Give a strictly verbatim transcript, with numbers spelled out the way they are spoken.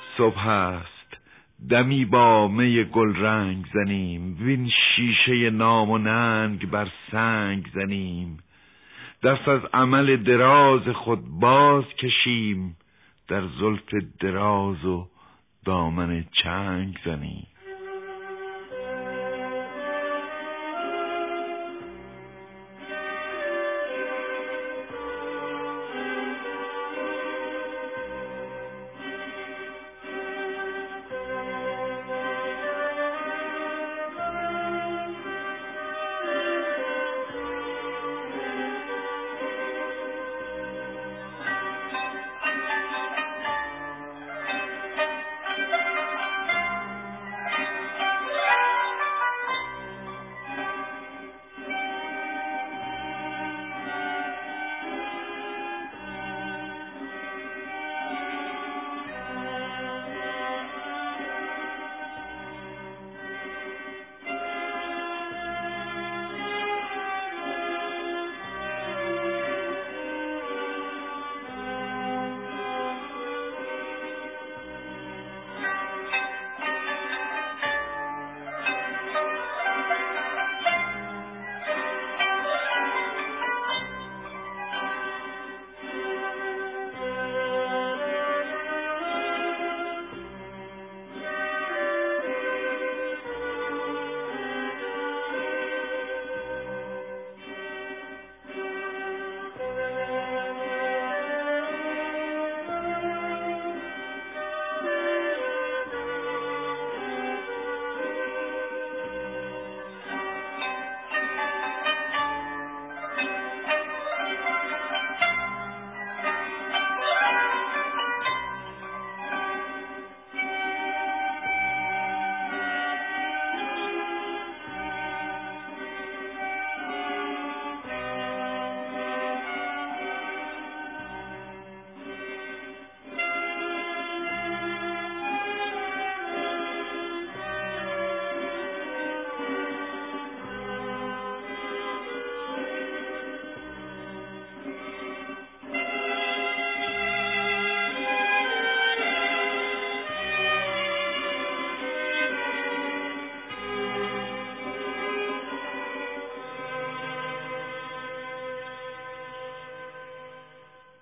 صبح است دمی با می گل رنگ زنیم، وین شیشه نام و ننگ بر سنگ زنیم. دست از عمل دراز خود باز کشیم، در زلف دراز و دامن چنگ زنیم.